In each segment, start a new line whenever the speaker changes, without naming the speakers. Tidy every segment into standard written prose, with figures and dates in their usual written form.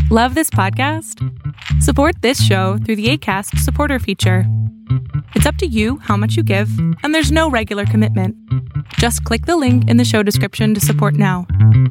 Love this podcast? Support this show through the Acast supporter feature. It's up to you how much you give, and there's no regular commitment. Just click the link in the show description to support now.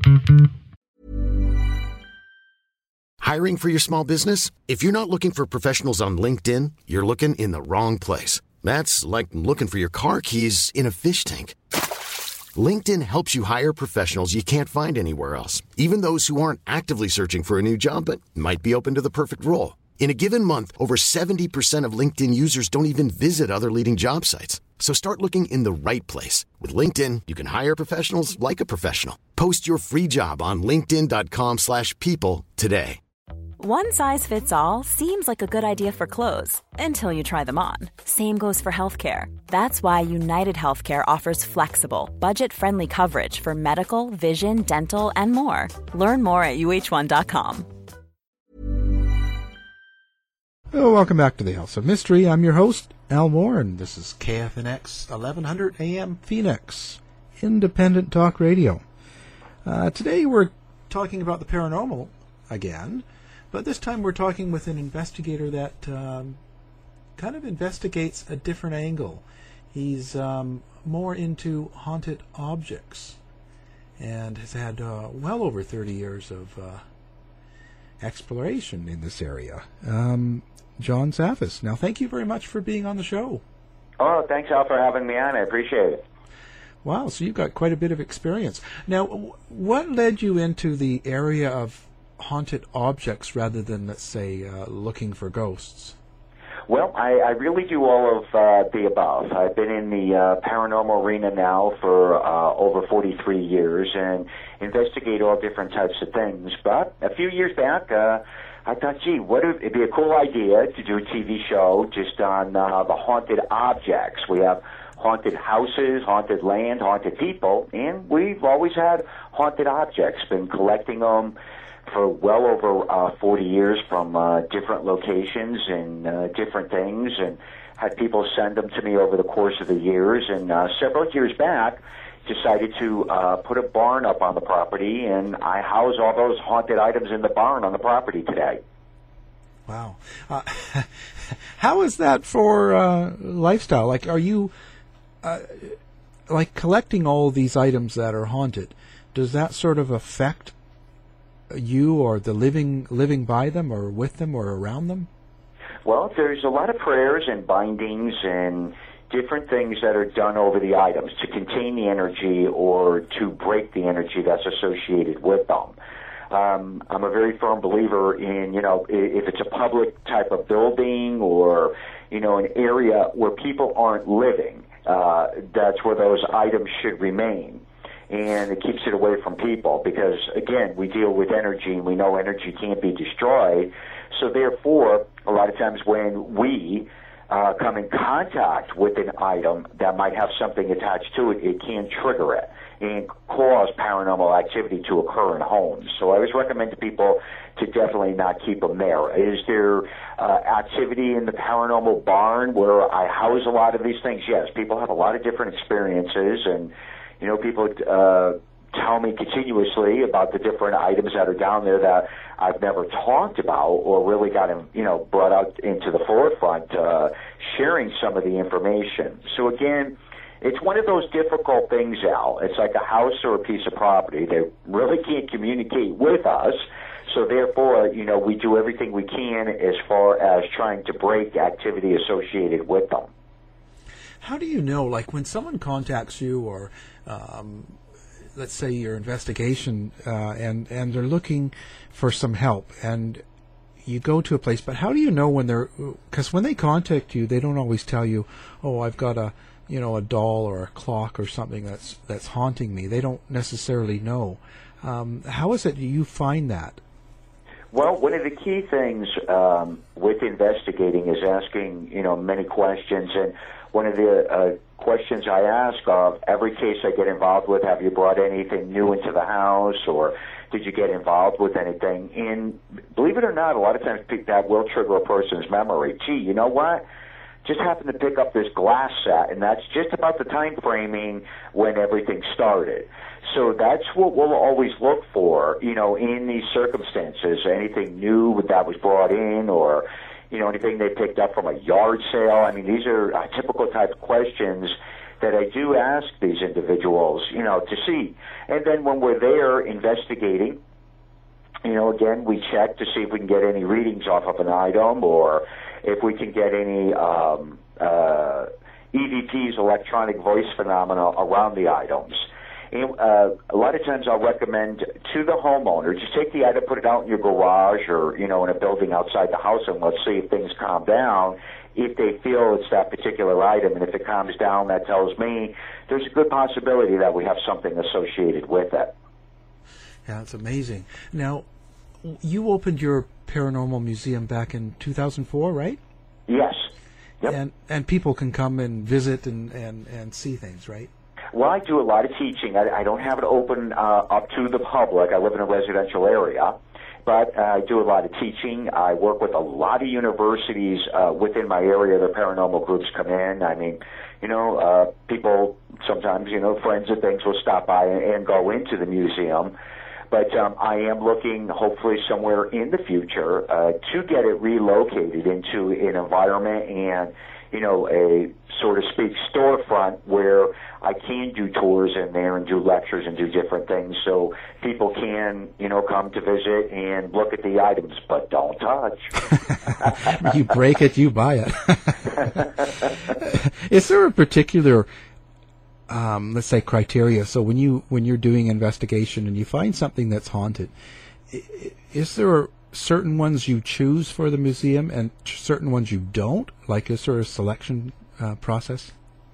Hiring for your small business? If you're not looking for professionals on LinkedIn, you're looking in the wrong place. That's like looking for your car keys in a fish tank. LinkedIn helps you hire professionals you can't find anywhere else, even those who aren't actively searching for a new job but might be open to the perfect role. In a given month, over 70% of LinkedIn users don't even visit other leading job sites. So start looking in the right place. With LinkedIn, you can hire professionals like a professional. Post your free job on linkedin.com/people today.
One size fits all seems like a good idea for clothes until you try them on. Same goes for healthcare. That's why United Healthcare offers flexible, budget-friendly coverage for medical, vision, dental, and more. Learn more at uh1.com.
Well, welcome back to the House of Mystery. I'm your host, Al Moore, and this is KFNX 1100 AM Phoenix, independent talk radio. Today we're talking about the paranormal again, but this time we're talking with an investigator that kind of investigates a different angle. He's more into haunted objects and has had well over 30 years of exploration in this area. John Zaffis. Now, thank you very much for being on the show.
Oh, thanks, Al, for having me on. I appreciate it.
Wow, so you've got quite a bit of experience. Now, what led you into the area of haunted objects rather than, let's say, looking for ghosts?
Well, I really do all of the above. I've been in the paranormal arena now for over 43 years and investigate all different types of things. But a few years back, I thought, gee, it'd be a cool idea to do a TV show just on the haunted objects. We have haunted houses, haunted land, haunted people, and we've always had haunted objects, been collecting them for well over 40 years from different locations and different things, and had people send them to me over the course of the years. And several years back, decided to put a barn up on the property, and I house all those haunted items in the barn on the property today.
Wow. How is that for lifestyle? Like, are you like collecting all these items that are haunted? Does that sort of affect you or the living by them or with them or around them?
Well, there's a lot of prayers and bindings and different things that are done over the items to contain the energy or to break the energy that's associated with them. I'm a very firm believer in, if it's a public type of building or, an area where people aren't living, that's where those items should remain. And it keeps it away from people because, again, we deal with energy and we know energy can't be destroyed. So therefore, a lot of times when we come in contact with an item that might have something attached to it, it can trigger it and cause paranormal activity to occur in homes. So I always recommend to people to definitely not keep them there. Is there activity in the paranormal barn where I house a lot of these things? Yes, people have a lot of different experiences, and people tell me continuously about the different items that are down there that I've never talked about or really got brought out into the forefront, sharing some of the information. So again, it's one of those difficult things, Al. It's like a house or a piece of property. They really can't communicate with us. So therefore, we do everything we can as far as trying to break activity associated with them.
How do you know, like when someone contacts you or let's say your investigation and they're looking for some help and you go to a place, but how do you know when because when they contact you, they don't always tell you, oh, I've got a doll or a clock or something that's haunting me. They don't necessarily know. How is it you find that?
Well, one of the key things with investigating is asking, many questions. And one of the questions I ask of every case I get involved with, have you brought anything new into the house, or did you get involved with anything? And believe it or not, a lot of times that will trigger a person's memory. Gee, you know what? just happened to pick up this glass set, and that's just about the time framing when everything started. So that's what we'll always look for, in these circumstances. Anything new that was brought in, or, anything they picked up from a yard sale. I mean, these are typical type of questions that I do ask these individuals, to see. And then when we're there investigating, again, we check to see if we can get any readings off of an item, or if we can get any EVPs, electronic voice phenomena, around the items. And, a lot of times I'll recommend to the homeowner, just take the item, put it out in your garage or, in a building outside the house, and let's see if things calm down. If they feel it's that particular item, and if it calms down, that tells me there's a good possibility that we have something associated with it.
Yeah, it's amazing. Now, you opened your paranormal museum back in 2004, right?
Yes. Yep.
And people can come and visit and see things, right?
Well, I do a lot of teaching. I don't have it open up to the public. I live in a residential area, but I do a lot of teaching. I work with a lot of universities within my area. The paranormal groups come in. I mean, people sometimes, friends and things will stop by and go into the museum. But I am looking, hopefully somewhere in the future, to get it relocated into an environment and, a sort of speak storefront where I can do tours in there and do lectures and do different things, so people can, come to visit and look at the items, but don't touch.
You break it, you buy it. Is there a particular let's say criteria? So when you're doing investigation and you find something that's haunted, is there certain ones you choose for the museum and certain ones you don't? Like, is there a selection process?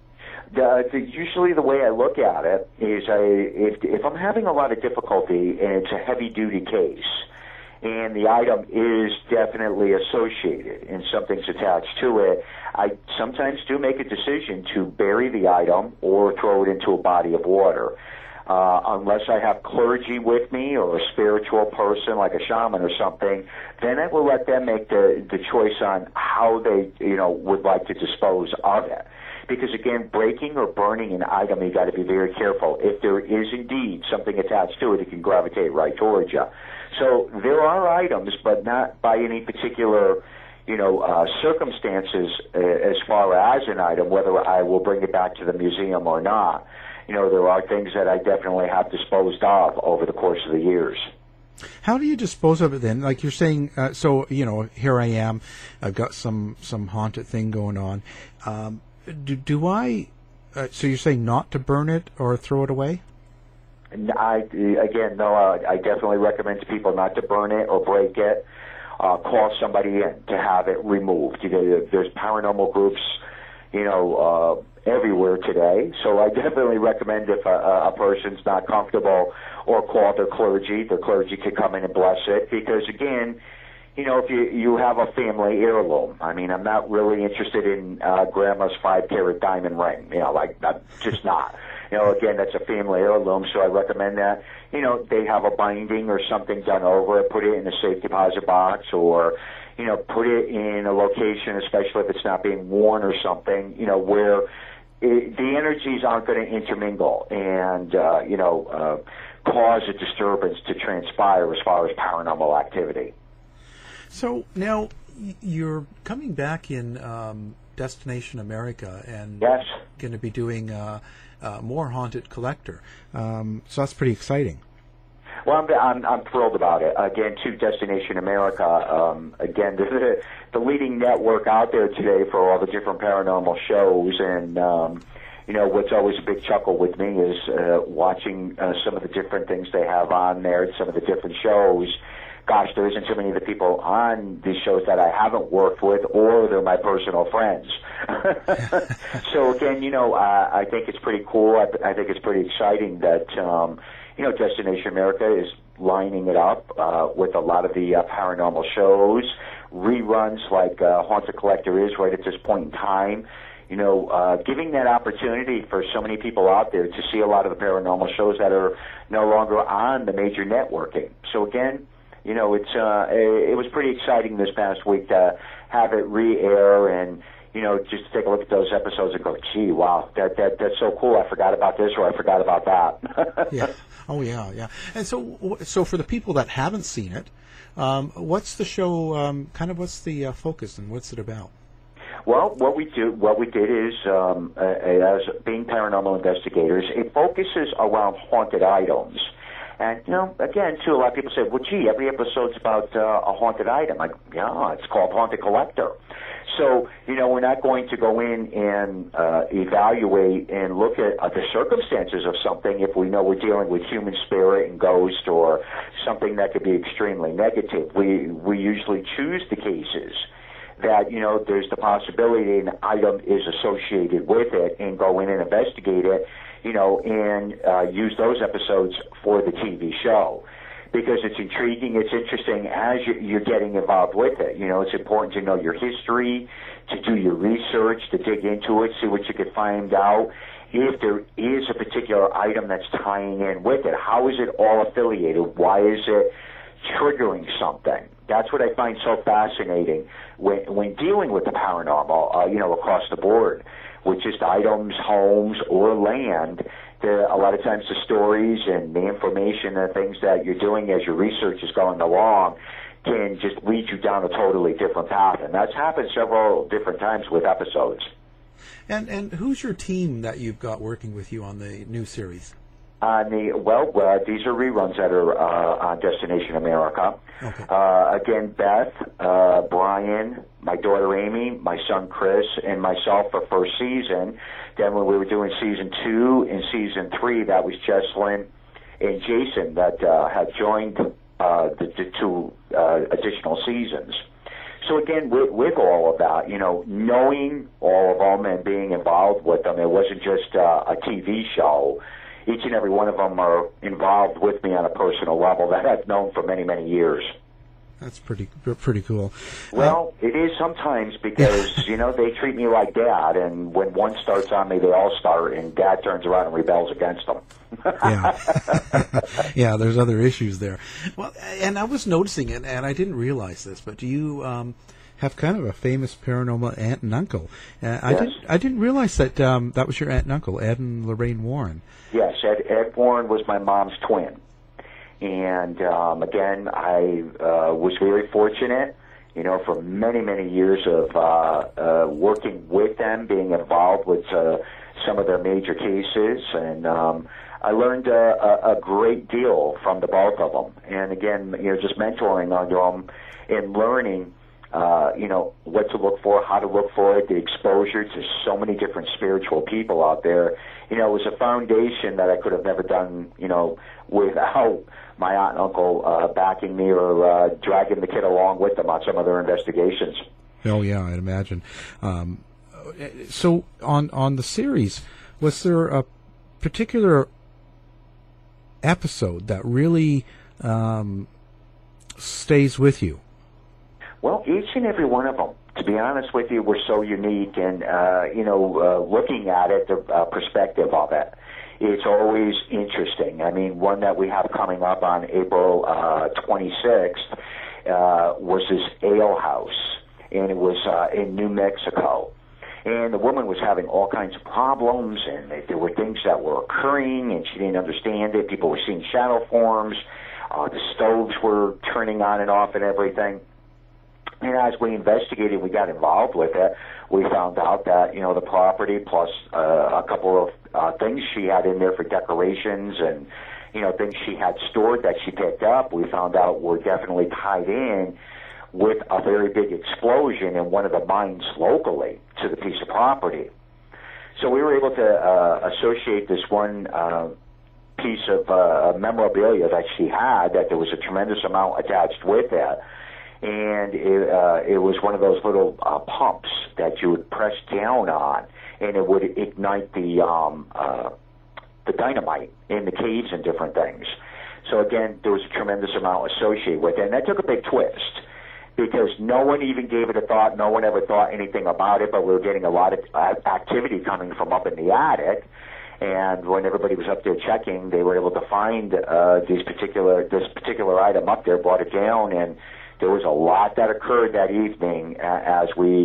Usually the way I look at it is if I'm having a lot of difficulty and it's a heavy-duty case and the item is definitely associated and something's attached to it, I sometimes do make a decision to bury the item or throw it into a body of water. Unless I have clergy with me or a spiritual person like a shaman or something, then I will let them make the choice on how they, would like to dispose of it. Because again, breaking or burning an item, you got to be very careful. If there is indeed something attached to it, it can gravitate right towards you. So there are items, but not by any particular, circumstances as far as an item, whether I will bring it back to the museum or not. There are things that I definitely have disposed of over the course of the years.
How do you dispose of it then? Like you're saying, so, here I am, I've got some haunted thing going on. Do I, so you're saying not to burn it or throw it away?
I definitely recommend to people not to burn it or break it. Call somebody in to have it removed. There's paranormal groups, everywhere today. So I definitely recommend if a person's not comfortable, or call their clergy can come in and bless it. Because again, if you have a family heirloom, I mean, I'm not really interested in grandma's 5-carat diamond ring. I'm just not. Again, that's a family heirloom, so I recommend that, they have a binding or something done over it, put it in a safe deposit box, or, put it in a location, especially if it's not being worn or something, where the energies aren't going to intermingle and, cause a disturbance to transpire as far as paranormal activity.
So now you're coming back in Destination America and
yes,
going to be doing more Haunted Collector. So that's pretty exciting.
Well, I'm thrilled about it. Again, to Destination America, again, the leading network out there today for all the different paranormal shows. And, what's always a big chuckle with me is watching some of the different things they have on there, some of the different shows. Gosh, there isn't too many of the people on these shows that I haven't worked with, or they're my personal friends. So again, I think it's pretty cool. I think it's pretty exciting that, Destination America is lining it up with a lot of the paranormal shows, reruns like Haunted Collector is right at this point in time. Giving that opportunity for so many people out there to see a lot of the paranormal shows that are no longer on the major networking. So again, it was pretty exciting this past week to have it re-air and, just take a look at those episodes and go, gee, wow, that's so cool. I forgot about this or I forgot about that.
Yeah. Oh, yeah. And so for the people that haven't seen it, what's the show, what's the focus and what's it about?
Well, what we did is, as being paranormal investigators, it focuses around haunted items. And, again, too, a lot of people say, well, gee, every episode's about a haunted item. It's called Haunted Collector. So, we're not going to go in and evaluate and look at the circumstances of something if we know we're dealing with human spirit and ghost or something that could be extremely negative. We usually choose the cases that, there's the possibility an item is associated with it and go in and investigate it, and use those episodes for the TV show. Because it's intriguing, it's interesting as you're getting involved with it. It's important to know your history, to do your research, to dig into it, see what you can find out. If there is a particular item that's tying in with it, how is it all affiliated? Why is it triggering something? That's what I find so fascinating when dealing with the paranormal, across the board, with just items, homes, or land. A lot of times the stories and the information and things that you're doing as your research is going along can just lead you down a totally different path. And that's happened several different times with episodes.
And who's your team that you've got working with you on the new series?
These are reruns that are on Destination America.
Okay.
Again, Beth, Brian, my daughter Amy, my son Chris, and myself for first season. Then when we were doing season 2 and season 3, that was Jesslyn and Jason that had joined the 2 additional seasons. So again, with all of that, knowing all of them and being involved with them, it wasn't just a TV show. Each and every one of them are involved with me on a personal level that I've known for many, many years.
That's pretty cool.
Well, it is sometimes because, they treat me like Dad, and when one starts on me, they all start, and Dad turns around and rebels against them.
Yeah. Yeah, there's other issues there. Well, and I was noticing it, and I didn't realize this, but do you have kind of a famous paranormal aunt and uncle?
Yes.
I didn't realize that that was your aunt and uncle, Ed and Lorraine Warren.
Yes, Ed Warren was my mom's twin. And, again, I was very fortunate, for many, many years of working with them, being involved with some of their major cases. And I learned a great deal from the both of them. And, again, just mentoring under them and learning, what to look for, how to look for it, the exposure to so many different spiritual people out there. It was a foundation that I could have never done, without my aunt and uncle backing me or dragging the kid along with them on some of their investigations.
Oh, yeah, I'd imagine. So on the series, was there a particular episode that really stays with you?
Well, each and every one of them, to be honest with you, were so unique. And, looking at it, the perspective of it, it's always interesting. I mean, one that we have coming up on April 26th was this ale house, and it was in New Mexico. And the woman was having all kinds of problems, and there were things that were occurring, and she didn't understand it. People were seeing shadow forms. The stoves were turning on and off and everything. And as we investigated, we got involved with it, we found out that, the property plus a couple of things she had in there for decorations and, things she had stored that she picked up, we found out were definitely tied in with a very big explosion in one of the mines locally to the piece of property. So we were able to associate this one piece of memorabilia that she had, that there was a tremendous amount attached with it. And it was one of those little pumps that you would press down on, and it would ignite the dynamite in the caves and different things. So again, there was a tremendous amount associated with it, and that took a big twist because no one even gave it a thought. No one ever thought anything about it, but we were getting a lot of activity coming from up in the attic. And when everybody was up there checking, they were able to find this particular item up there, brought it down, and there was a lot that occurred that evening as we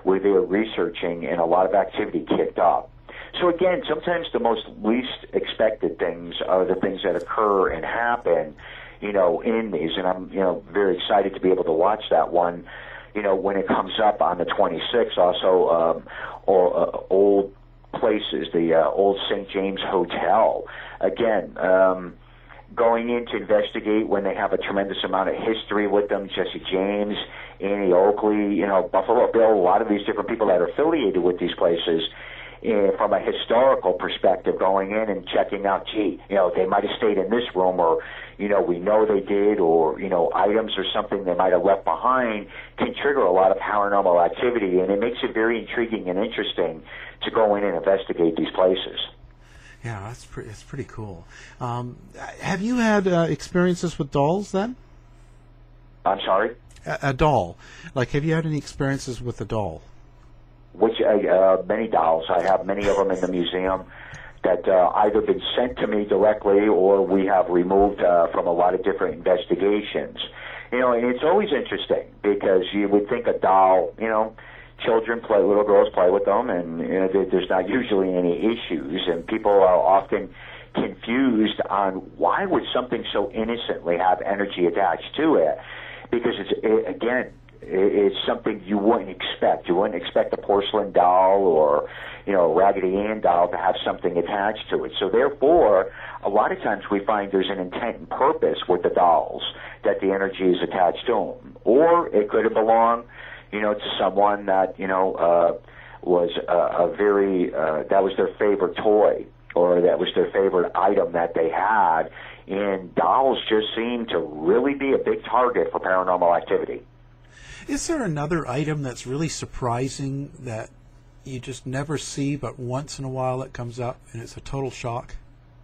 were there researching, and a lot of activity kicked up. So again, sometimes the most least expected things are the things that occur and happen, in these. And I'm, very excited to be able to watch that one, when it comes up on the 26th. Also, Old Places, the Old St. James Hotel. Again, going in to investigate when they have a tremendous amount of history with them. Jesse James, Annie Oakley, Buffalo Bill, a lot of these different people that are affiliated with these places. From a historical perspective, going in and checking out, they might have stayed in this room, or, we know they did, or, items or something they might have left behind can trigger a lot of paranormal activity, and it makes it very intriguing and interesting to go in and investigate these places.
Yeah, it's pretty cool. Have you had experiences with dolls then?
I'm sorry?
A doll. Like, have you had any experiences with a doll?
Which many dolls. I have many of them in the museum that either been sent to me directly or we have removed from a lot of different investigations. And it's always interesting because you would think a doll, children play, little girls play with them, and there's not usually any issues, and people are often confused on why would something so innocently have energy attached to it, because it's something you wouldn't expect. You wouldn't expect a porcelain doll or, a Raggedy Ann doll to have something attached to it. So therefore, a lot of times we find there's an intent and purpose with the dolls, that the energy is attached to them. Or it could have belonged, to someone that, was a very, that was their favorite toy, or that was their favorite item that they had. And dolls just seem to really be a big target for paranormal activity.
Is there another item that's really surprising that you just never see, but once in a while it comes up and it's a total shock?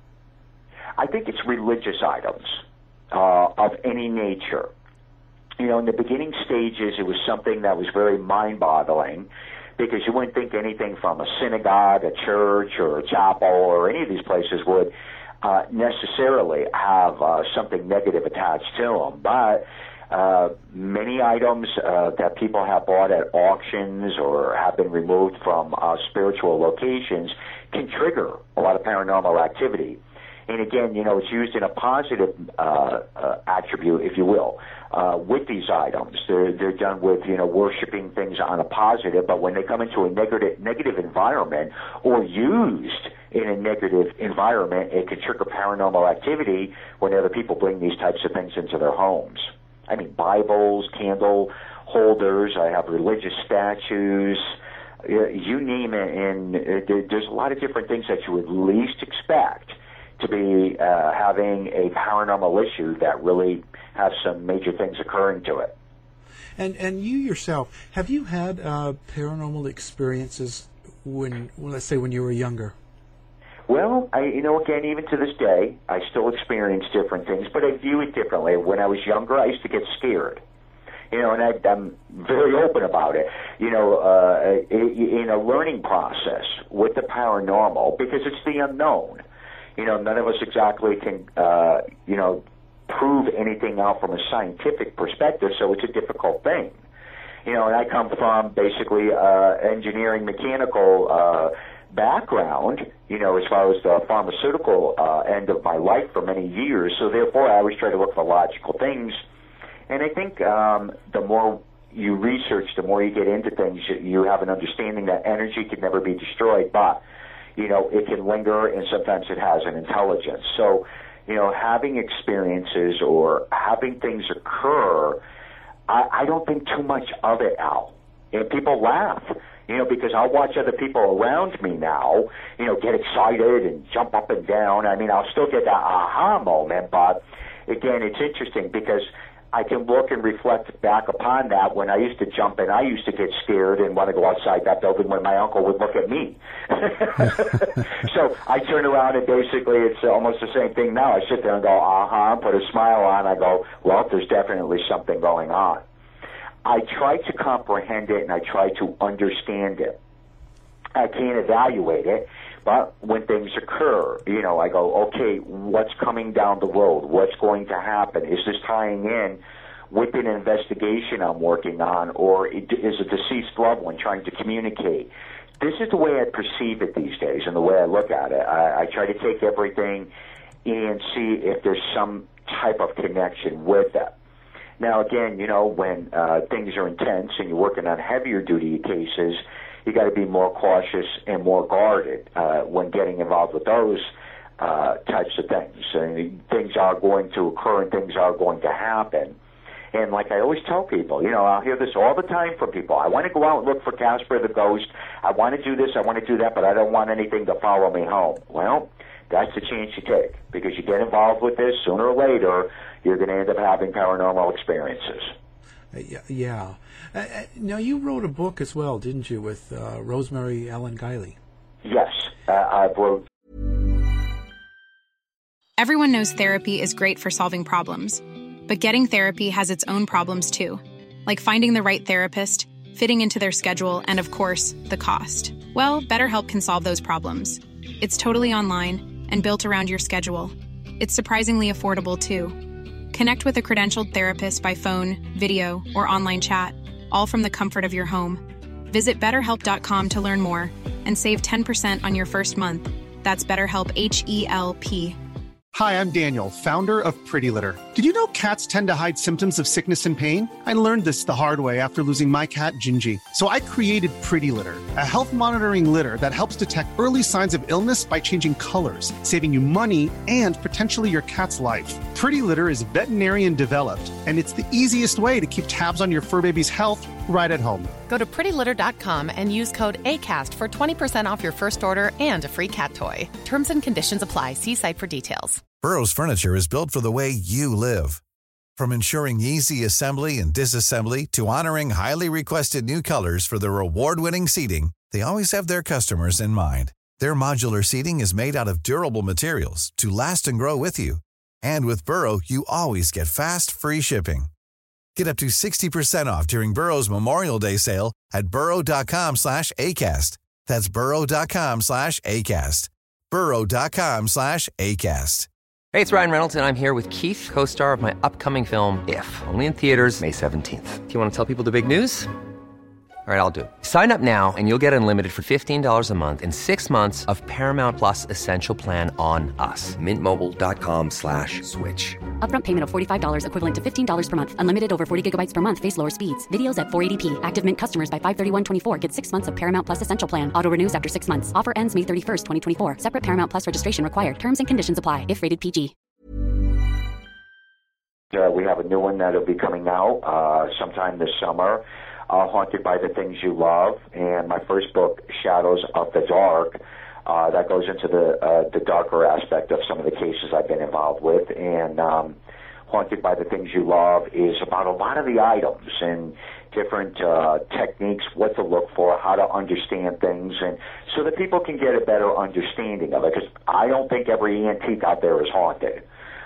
I think it's religious items of any nature. In the beginning stages, it was something that was very mind-boggling, because you wouldn't think anything from a synagogue, a church, or a chapel, or any of these places would necessarily have something negative attached to them. But many items that people have bought at auctions or have been removed from spiritual locations can trigger a lot of paranormal activity. And again, it's used in a positive attribute, if you will, with these items. They're done with, worshiping things on a positive, but when they come into a negative environment or used in a negative environment, it can trigger paranormal activity when other people bring these types of things into their homes. I mean, Bibles, candle holders, I have religious statues, you name it, and there's a lot of different things that you would least expect to be having a paranormal issue that really have some major things occurring to it.
And you yourself, have you had paranormal experiences let's say, when you were younger?
Well, again, even to this day, I still experience different things, but I view it differently. When I was younger, I used to get scared. And I'm very open about it. In a learning process with the paranormal, because it's the unknown. None of us exactly can, prove anything out from a scientific perspective, so it's a difficult thing. And I come from basically engineering, mechanical background, as far as the pharmaceutical end of my life for many years. So therefore, I always try to look for logical things. And I think the more you research, the more you get into things, you have an understanding that energy can never be destroyed, but, it can linger, and sometimes it has an intelligence. So, having experiences or having things occur, I don't think too much of it, Al. And people laugh. Because I'll watch other people around me now, get excited and jump up and down. I mean, I'll still get that aha moment, but again, it's interesting because I can look and reflect back upon that when I used to jump and I used to get scared and want to go outside that building when my uncle would look at me. So I turn around and basically it's almost the same thing now. I sit there and go, put a smile on. I go, well, there's definitely something going on. I try to comprehend it and I try to understand it. I can't evaluate it, but when things occur, I go, okay, what's coming down the road? What's going to happen? Is this tying in with an investigation I'm working on, or is a deceased loved one trying to communicate. This is the way I perceive it these days and the way I look at it. I try to take everything and see if there's some type of connection with it. Now, again, when things are intense and you're working on heavier duty cases, you got to be more cautious and more guarded when getting involved with those types of things. And things are going to occur and things are going to happen. And like I always tell people, I'll hear this all the time from people. I want to go out and look for Casper the Ghost. I want to do this, I want to do that, but I don't want anything to follow me home. Well, that's the chance you take, because you get involved with this, sooner or later, you're going to end up having paranormal experiences.
Yeah. Now, you wrote a book as well, didn't you, with Rosemary Ellen Guiley?
Yes, I've wrote.
Everyone knows therapy is great for solving problems, but getting therapy has its own problems too, like finding the right therapist, fitting into their schedule, and of course, the cost. Well, BetterHelp can solve those problems. It's totally online and built around your schedule. It's surprisingly affordable too. Connect with a credentialed therapist by phone, video, or online chat, all from the comfort of your home. Visit BetterHelp.com to learn more and save 10% on your first month. That's BetterHelp, H-E-L-P.
Hi, I'm Daniel, founder of Pretty Litter. Did you know cats tend to hide symptoms of sickness and pain? I learned this the hard way after losing my cat, Gingy. So I created Pretty Litter, a health monitoring litter that helps detect early signs of illness by changing colors, saving you money and potentially your cat's life. Pretty Litter is veterinarian developed, and it's the easiest way to keep tabs on your fur baby's health right at home.
Go to prettylitter.com and use code ACAST for 20% off your first order and a free cat toy. Terms and conditions apply. See site for details.
Burrow's furniture is built for the way you live. From ensuring easy assembly and disassembly to honoring highly requested new colors for their award-winning seating, they always have their customers in mind. Their modular seating is made out of durable materials to last and grow with you. And with Burrow, you always get fast, free shipping. Get up to 60% off during Burrow's Memorial Day sale at burrow.com/ACAST. That's burrow.com/ACAST. burrow.com/ACAST.
Hey, it's Ryan Reynolds, and I'm here with Keith, co-star of my upcoming film, If, only in theaters May 17th. Do you want to tell people the big news? All right, I'll do it. Sign up now and you'll get unlimited for $15 a month and 6 months of Paramount Plus Essential Plan on us. MintMobile.com/switch.
Upfront payment of $45 equivalent to $15 per month. Unlimited over 40 gigabytes per month. Face lower speeds. Videos at 480p. Active Mint customers by 531.24 get 6 months of Paramount Plus Essential Plan. Auto renews after 6 months. Offer ends May 31st, 2024. Separate Paramount Plus registration required. Terms and conditions apply if rated PG.
We have a new one that'll be coming out sometime this summer. Haunted by the Things You Love, and my first book, Shadows of the Dark, that goes into the darker aspect of some of the cases I've been involved with. And Haunted by the Things You Love is about a lot of the items and different techniques, what to look for, how to understand things, and so that people can get a better understanding of it. Because I don't think every antique out there is haunted.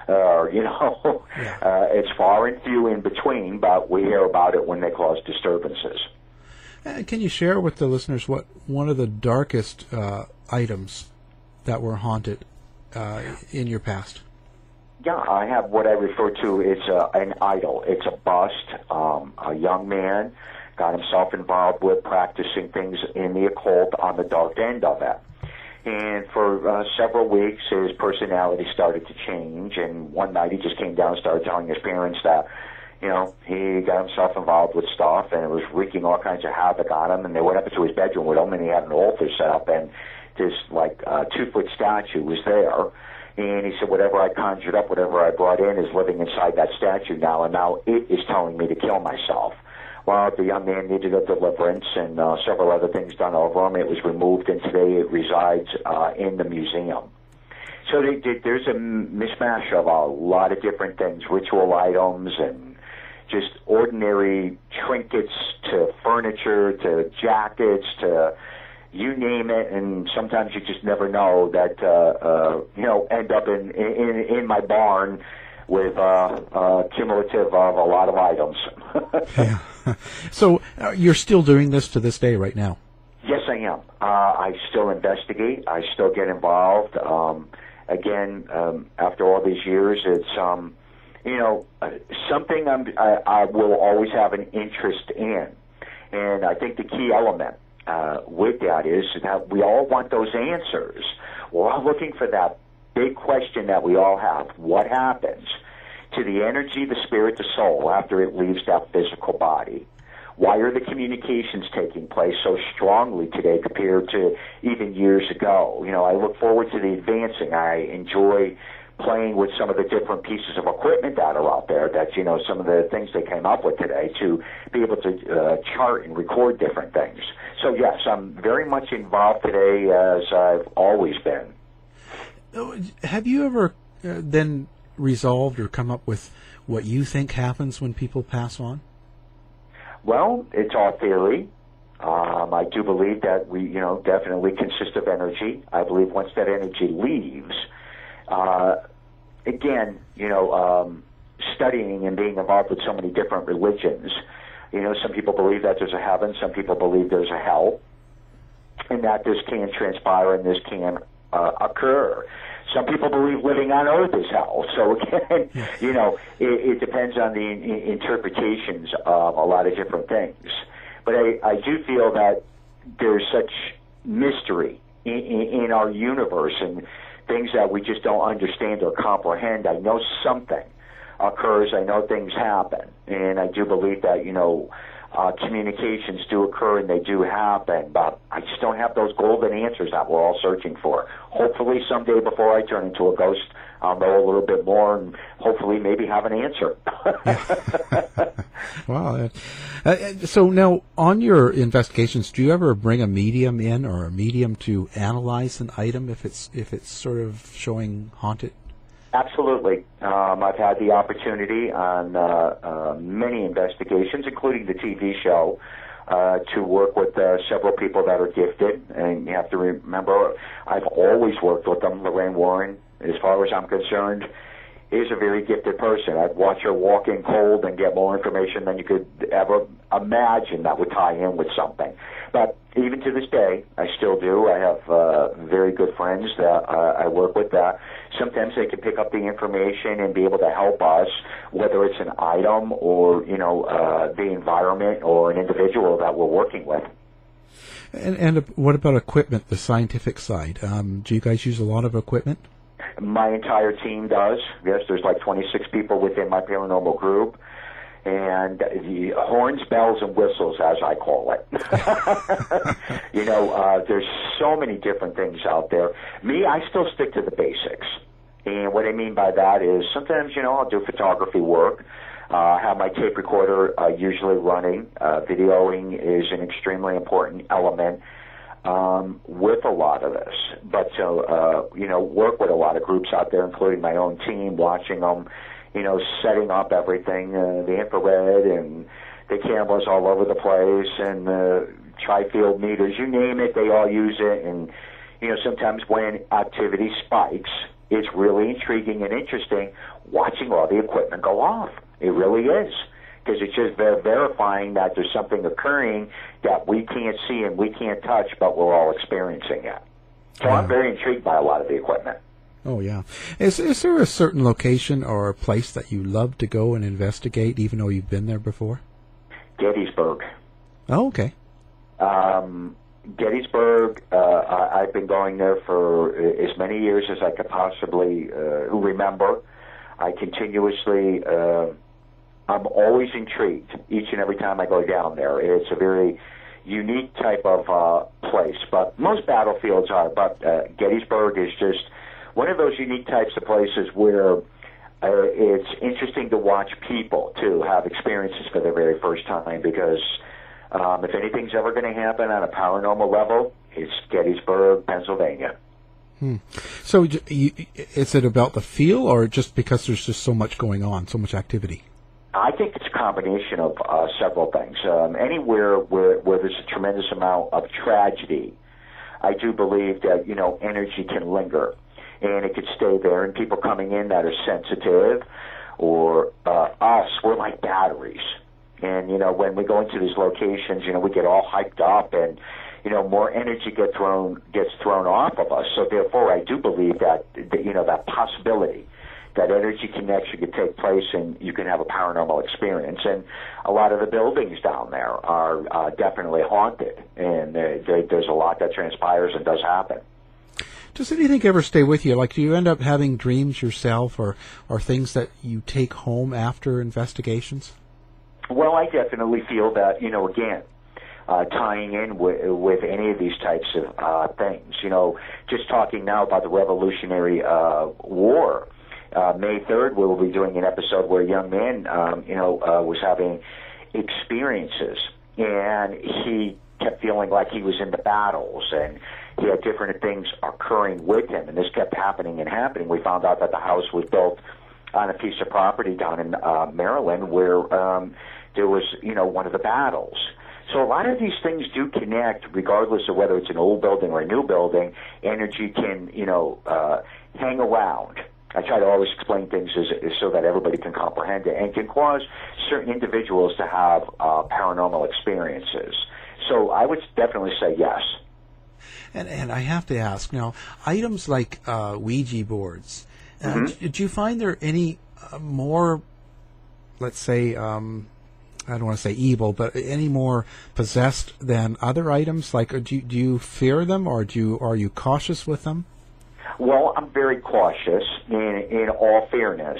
It's far and few in between, but we hear about it when they cause disturbances.
Can you share with the listeners what one of the darkest items that were haunted in your past?
Yeah, I have what I refer to as an idol. It's a bust. A young man got himself involved with practicing things in the occult on the dark end of it. And for several weeks, his personality started to change. And one night, he just came down and started telling his parents that, he got himself involved with stuff, and it was wreaking all kinds of havoc on him. And they went up into his bedroom with him, and he had an altar set up, and this 2-foot statue was there. And he said, whatever I conjured up, whatever I brought in, is living inside that statue now, and now it is telling me to kill myself. Well, the young man needed a deliverance and several other things done over him. It was removed, and today it resides in the museum. So there's a mishmash of a lot of different things, ritual items and just ordinary trinkets to furniture to jackets to you name it, and sometimes you just never know that end up in my barn with cumulative of a lot of items.
Yeah. So you're still doing this to this day right now?
Yes, I am. I still investigate. I still get involved. After all these years, something I will always have an interest in. And I think the key element with that is that we all want those answers. We're all looking for that big question that we all have. What happens to the energy, the spirit, the soul after it leaves that physical body? Why are the communications taking place so strongly today compared to even years ago? I look forward to the advancing. I enjoy playing with some of the different pieces of equipment that are out there, that, some of the things they came up with today to be able to chart and record different things. So, yes, I'm very much involved today as I've always been.
Have you ever then resolved or come up with what you think happens when people pass on?
Well, it's all theory. I do believe that we, definitely consist of energy. I believe once that energy leaves, again, studying and being involved with so many different religions, some people believe that there's a heaven, some people believe there's a hell, and that this can transpire and this can occur. Some people believe living on Earth is hell. So again, it depends on the interpretations of a lot of different things. But I do feel that there's such mystery in our universe and things that we just don't understand or comprehend. I know something occurs. I know things happen. And I do believe that, communications do occur and they do happen, but I just don't have those golden answers that we're all searching for. Hopefully someday before I turn into a ghost, I'll know a little bit more and hopefully maybe have an answer.
Wow. So now, on your investigations, do you ever bring a medium in or a medium to analyze an item if it's sort of showing haunted?
Absolutely. I've had the opportunity on many investigations, including the TV show, to work with several people that are gifted. And you have to remember, I've always worked with them. Lorraine Warren, as far as I'm concerned, is a very gifted person. I'd watch her walk in cold and get more information than you could ever imagine that would tie in with something. But even to this day, I still do. I have very good friends that I work with that sometimes they can pick up the information and be able to help us, whether it's an item or, the environment or an individual that we're working with.
And what about equipment, the scientific side? Do you guys use a lot of equipment?
My entire team does. Yes, there's like 26 people within my paranormal group. And the horns, bells, and whistles, as I call it. There's so many different things out there. Me, I still stick to the basics. And what I mean by that is sometimes, I'll do photography work. Have my tape recorder usually running. Videoing is an extremely important element with a lot of this. But work with a lot of groups out there, including my own team, watching them, setting up everything, the infrared and the cameras all over the place and tri-field meters, you name it, they all use it. And, sometimes when activity spikes, it's really intriguing and interesting watching all the equipment go off. It really is. Because it's just verifying that there's something occurring that we can't see and we can't touch, but we're all experiencing it. So I'm very intrigued by a lot of the equipment.
Oh, yeah. Is there a certain location or a place that you love to go and investigate, even though you've been there before?
Gettysburg.
Oh, okay.
Gettysburg, I've been going there for as many years as I could possibly remember. I continuously... I'm always intrigued each and every time I go down there. It's a very unique type of place, but most battlefields are. But Gettysburg is just one of those unique types of places where it's interesting to watch people, too, have experiences for the very first time, because if anything's ever going to happen on a paranormal level, it's Gettysburg, Pennsylvania.
So is it about the feel, or just because there's just so much going on, so much activity?
I think it's a combination of several things. Anywhere where there's a tremendous amount of tragedy, I do believe that, energy can linger, and it could stay there, and people coming in that are sensitive, or us, we're like batteries. And, when we go into these locations, we get all hyped up, and, more energy gets thrown off of us. So therefore, I do believe that, that possibility that energy connection could take place and you can have a paranormal experience. And a lot of the buildings down there are definitely haunted, and there's a lot that transpires and does happen.
Does anything ever stay with you? Like, do you end up having dreams yourself, or things that you take home after investigations?
Well, I definitely feel that, again, tying in with any of these types of things. Just talking now about the Revolutionary War. May 3rd, we'll be doing an episode where a young man, was having experiences, and he kept feeling like he was in the battles, and he had different things occurring with him, and this kept happening and happening. We found out that the house was built on a piece of property down in Maryland where there was, one of the battles. So a lot of these things do connect, regardless of whether it's an old building or a new building. Energy can, hang around. I try to always explain things so that everybody can comprehend it, and can cause certain individuals to have paranormal experiences. So I would definitely say yes.
And I have to ask now, items like Ouija boards, do you find there any more, let's say, I don't want to say evil, but any more possessed than other items? Like, do you fear them, or are you cautious with them?
Well, I'm very cautious in all fairness.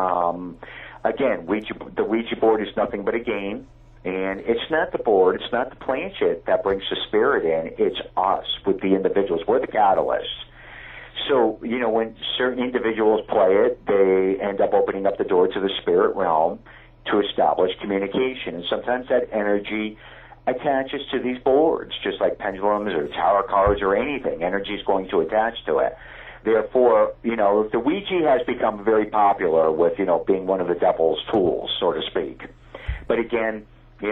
Again, the Ouija board is nothing but a game, and it's not the board, it's not the planchette that brings the spirit in, it's us with the individuals. We're the catalysts. So, when certain individuals play it, they end up opening up the door to the spirit realm to establish communication. And sometimes that energy attaches to these boards, just like pendulums or tarot cards or anything. Energy is going to attach to it. Therefore, the Ouija has become very popular with, being one of the devil's tools, so to speak. But again,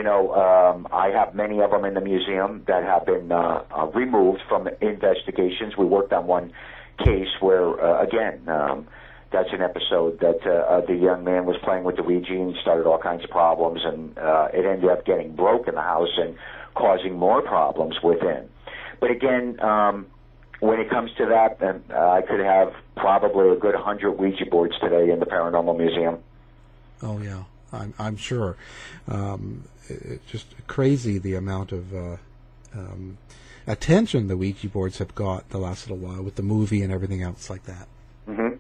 I have many of them in the museum that have been removed from investigations. We worked on one case where, that's an episode that the young man was playing with the Ouija and started all kinds of problems, and it ended up getting broke in the house and causing more problems within. But again, when it comes to that, then I could have probably a good 100 Ouija boards today in the Paranormal Museum.
Oh, yeah, I'm sure. It's just crazy the amount of attention the Ouija boards have got the last little while with the movie and everything else like that.
Mm-hmm.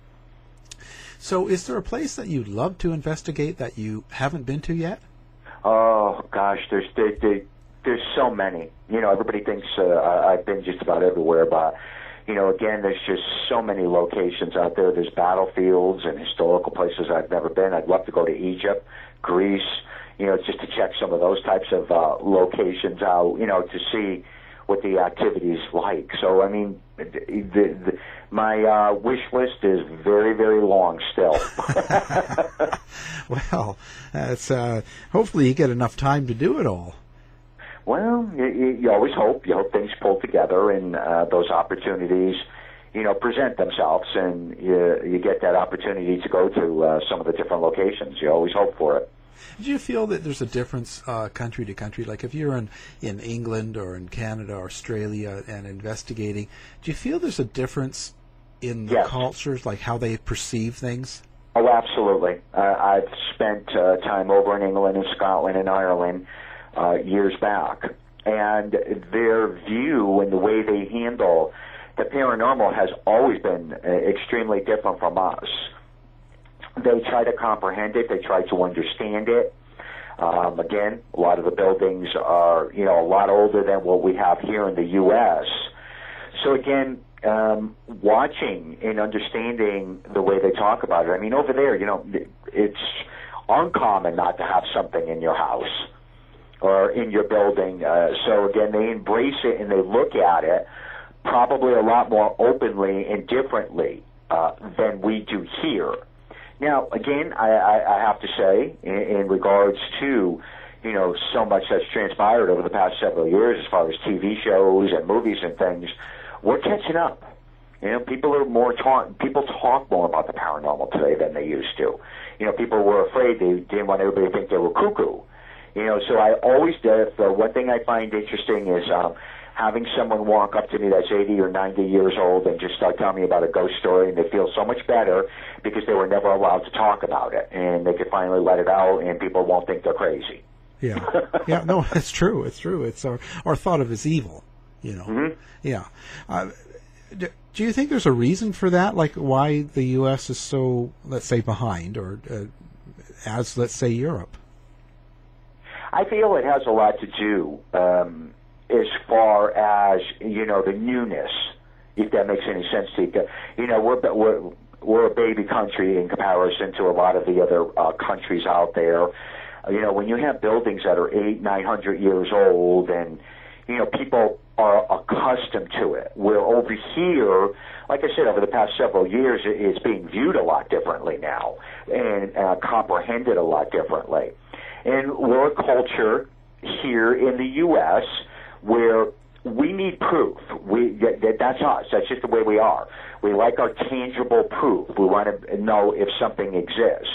So is there a place that you'd love to investigate that you haven't been to yet?
Oh, gosh, there's so many. Everybody thinks I've been just about everywhere, but, again, there's just so many locations out there. There's battlefields and historical places I've never been. I'd love to go to Egypt, Greece, just to check some of those types of locations out, to see what the activity is like. So, I mean, my wish list is very, very long still.
Well, it's hopefully you get enough time to do it all.
Well, you always hope. You hope things pull together and those opportunities, present themselves, and you get that opportunity to go to some of the different locations. You always hope for it.
Do you feel that there's a difference country to country? Like if you're in England or in Canada or Australia and investigating, do you feel there's a difference in the cultures, like how they perceive things?
Oh, absolutely. I've spent time over in England and Scotland and Ireland years back, and their view and the way they handle the paranormal has always been extremely different from us. They try to comprehend it. They try to understand it. Again, a lot of the buildings are, a lot older than what we have here in the U.S. So again, watching and understanding the way they talk about it. I mean, over there, it's uncommon not to have something in your house or in your building. So again, they embrace it and they look at it probably a lot more openly and differently than we do here. Now, again, I have to say, in regards to, so much that's transpired over the past several years as far as TV shows and movies and things, we're catching up. People talk more about the paranormal today than they used to. People were afraid. They didn't want everybody to think they were cuckoo. So I always did. The one thing I find interesting is having someone walk up to me that's 80 or 90 years old and just start telling me about a ghost story, and they feel so much better because they were never allowed to talk about it, and they could finally let it out, and people won't think they're crazy.
Yeah, yeah, no, it's true. It's true. It's our thought of as evil, you know.
Mm-hmm.
Yeah. Do you think there's a reason for that? Like why the U.S. is so, let's say, behind, or as, let's say, Europe?
I feel it has a lot to do as far as, you know, the newness, if that makes any sense to you. You know, we're a baby country in comparison to a lot of the other countries out there. You know, when you have buildings that are 800-900 years old, and you know, people are accustomed to it. Where over here, like I said, over the past several years, it's being viewed a lot differently now and comprehended a lot differently. And we're a culture here in the U.S. where we need proof. That's us. That's just the way we are. We like our tangible proof. We want to know if something exists.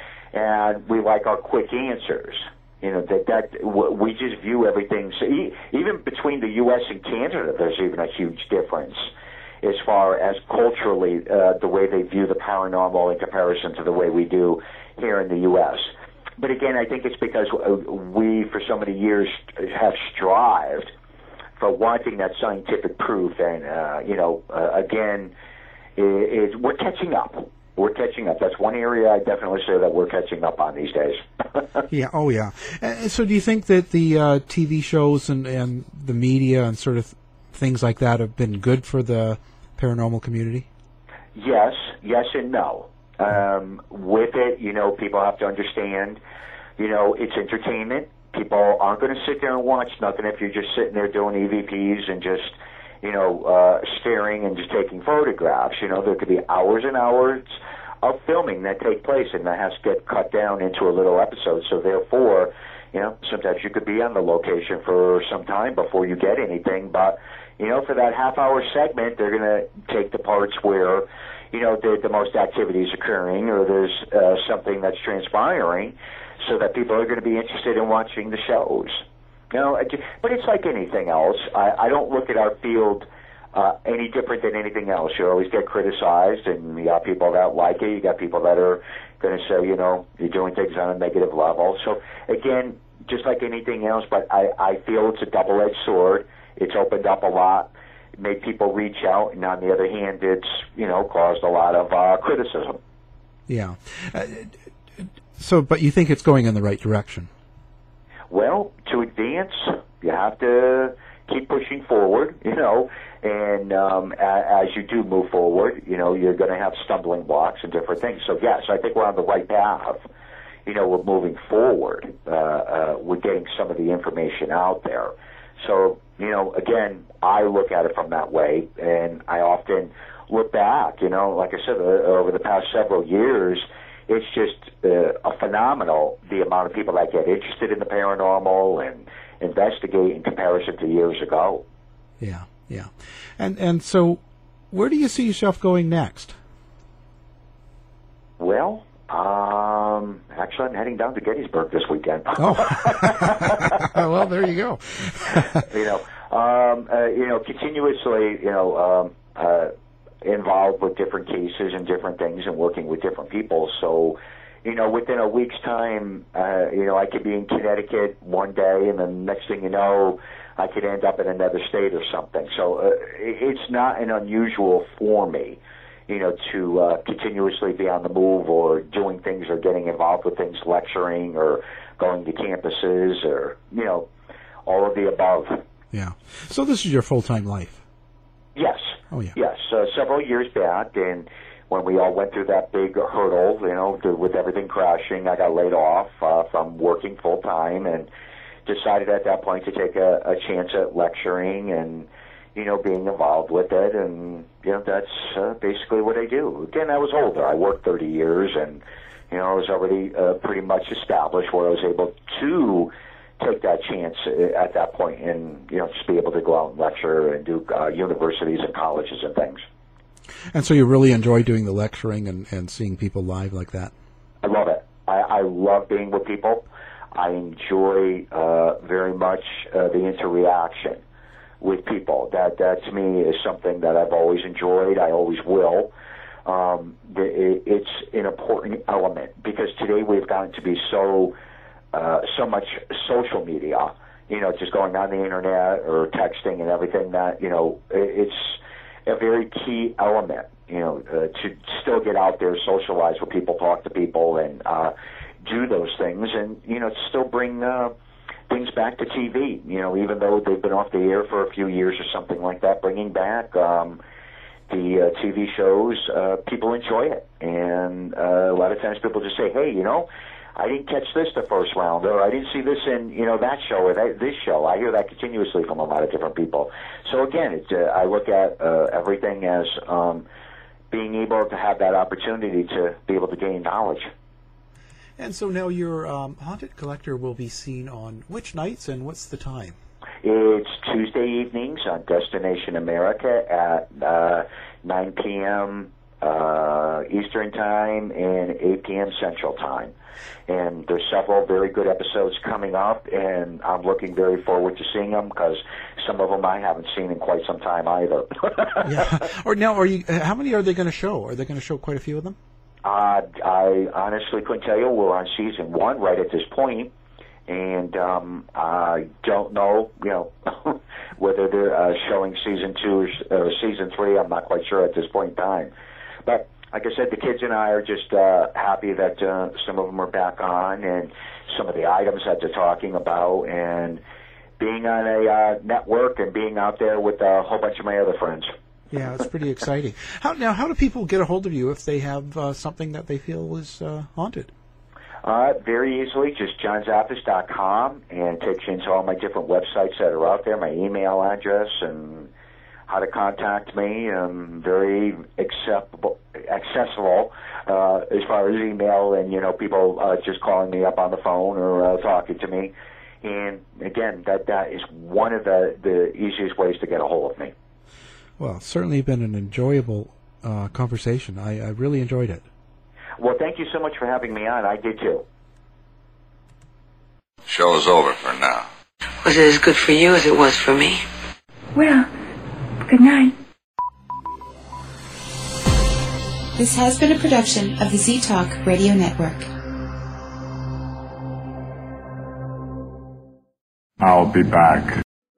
And we like our quick answers. You know, that we just view everything. So even between the U.S. and Canada, there's even a huge difference as far as culturally the way they view the paranormal in comparison to the way we do here in the U.S. But again, I think it's because we, for so many years, have strived for wanting that scientific proof. And, you know, again, we're catching up. We're catching up. That's one area I definitely say that we're catching up on these days.
Yeah, oh yeah. And so do you think that the TV shows and the media and sort of things like that have been good for the paranormal community?
Yes and no. With it, you know, people have to understand, you know, it's entertainment. People aren't going to sit there and watch nothing if you're just sitting there doing EVPs and just, you know, staring and just taking photographs. You know, there could be hours and hours of filming that take place, and that has to get cut down into a little episode. So therefore, you know, sometimes you could be on the location for some time before you get anything. But, you know, for that half-hour segment, they're going to take the parts where, you know, the most activity is occurring, or there's something that's transpiring, so that people are going to be interested in watching the shows. You know, but it's like anything else. I don't look at our field any different than anything else. You always get criticized, and you got people that like it. You got people that are going to say, you know, you're doing things on a negative level. So, again, just like anything else, but I feel it's a double-edged sword. It's opened up a lot, made people reach out, and on the other hand, it's, you know, caused a lot of criticism.
Yeah. So, but you think it's going in the right direction?
Well, to advance, you have to keep pushing forward, you know, and as you do move forward, you know, you're going to have stumbling blocks and different things. So, yes, I think we're on the right path. You know, we're moving forward. We're getting some of the information out there. So, you know, again, I look at it from that way, and I often look back, you know, like I said, over the past several years, it's just phenomenal, the amount of people that get interested in the paranormal and investigate in comparison to years ago.
Yeah, yeah. And so where do you see yourself going next?
Well, actually, I'm heading down to Gettysburg this weekend.
Oh, well, there you go.
You know, continuously, you know, involved with different cases and different things and working with different people. So, you know, within a week's time, you know, I could be in Connecticut one day, and then next thing you know, I could end up in another state or something. So it's not an unusual for me, you know, to continuously be on the move or doing things or getting involved with things, lecturing or going to campuses or, you know, all of the above.
Yeah. So this is your full-time life?
Yes.
Oh, yeah.
Yes. Several years back, and when we all went through that big hurdle, you know, with everything crashing, I got laid off from working full-time and decided at that point to take a chance at lecturing and, you know, being involved with it. And, you know, that's basically what I do. Again, I was older. I worked 30 years, and, you know, I was already pretty much established where I was able to take that chance at that point and, you know, just be able to go out and lecture and do universities and colleges and things.
And so you really enjoy doing the lecturing and seeing people live like that?
I love it. I love being with people. I enjoy very much the interaction with people. That to me is something that I've always enjoyed. I always will. It's an important element because today we've gotten to be so much social media, just going on the internet or texting and everything that, it's a very key element, to still get out there, socialize with people, talk to people, and do those things, and, still bring things back to TV, even though they've been off the air for a few years or something like that, bringing back the TV shows, people enjoy it. And a lot of times people just say, hey, I didn't catch this the first round, or I didn't see this in, that show or this show. I hear that continuously from a lot of different people. So again, I look at everything as being able to have that opportunity to be able to gain knowledge.
And so now your Haunted Collector will be seen on which nights and what's the time?
It's Tuesday evenings on Destination America at 9 p.m. Eastern Time and 8 p.m. Central Time. And there's several very good episodes coming up, and I'm looking very forward to seeing them because some of them I haven't seen in quite some time either.
Yeah. Or now, how many are they going to show? Are they going to show quite a few of them?
I honestly couldn't tell you. We're on season 1 right at this point, and I don't know, whether they're showing season 2 or season 3. I'm not quite sure at this point in time. But like I said, the kids and I are just happy that some of them are back on, and some of the items that they're talking about, and being on a network and being out there with a whole bunch of my other friends.
Yeah, it's pretty exciting. How do people get a hold of you if they have something that they feel is haunted?
Very easily, just johnsoffice.com, and takes you into all my different websites that are out there, my email address, and how to contact me. Very accessible as far as email and, people just calling me up on the phone or talking to me. And again, that is one of the easiest ways to get a hold of me.
Well, it's certainly been an enjoyable conversation. I really enjoyed it.
Well, thank you so much for having me on. I did too.
Show is over for now.
Was it as good for you as it was for me?
Well, good night.
This has been a production of the Z-Talk Radio Network.
I'll be back.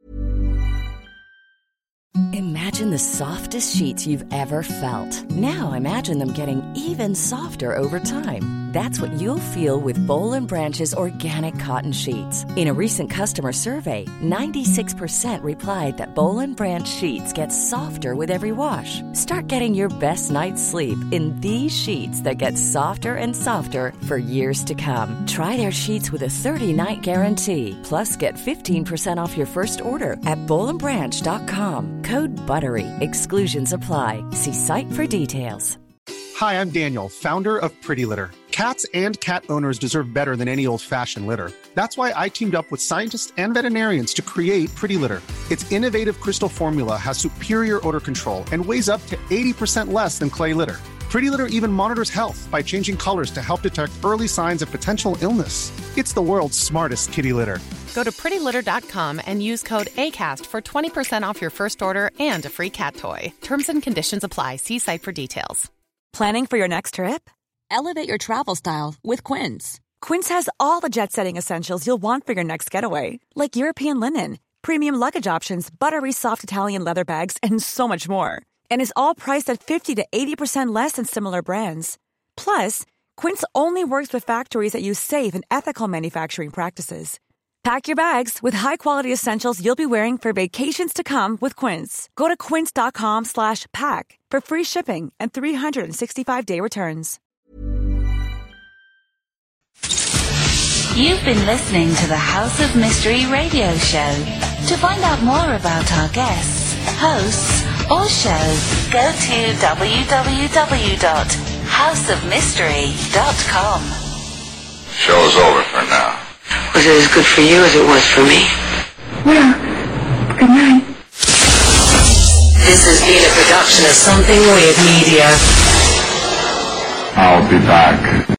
Imagine the softest sheets you've ever felt. Now imagine them getting even softer over time. That's what you'll feel with Boll & Branch's organic cotton sheets. In a recent customer survey, 96% replied that Boll & Branch sheets get softer with every wash. Start getting your best night's sleep in these sheets that get softer and softer for years to come. Try their sheets with a 30-night guarantee. Plus, get 15% off your first order at BollandBranch.com. Code BUTTERY. Exclusions apply. See site for details.
Hi, I'm Daniel, founder of Pretty Litter. Cats and cat owners deserve better than any old-fashioned litter. That's why I teamed up with scientists and veterinarians to create Pretty Litter. Its innovative crystal formula has superior odor control and weighs up to 80% less than clay litter. Pretty Litter even monitors health by changing colors to help detect early signs of potential illness. It's the world's smartest kitty litter.
Go to prettylitter.com and use code ACAST for 20% off your first order and a free cat toy. Terms and conditions apply. See site for details.
Planning for your next trip? Elevate your travel style with Quince. Quince has all the jet-setting essentials you'll want for your next getaway, like European linen, premium luggage options, buttery soft Italian leather bags, and so much more. And is all priced at 50 to 80% less than similar brands. Plus, Quince only works with factories that use safe and ethical manufacturing practices. Pack your bags with high-quality essentials you'll be wearing for vacations to come with Quince. Go to quince.com/pack for free shipping and 365-day returns.
You've been listening to the House of Mystery radio show. To find out more about our guests, hosts, or shows, go to www.houseofmystery.com.
Show's over for now.
Was it as good for you as it was for me?
Well, good night.
This has been a production of Something Weird Media.
I'll be back.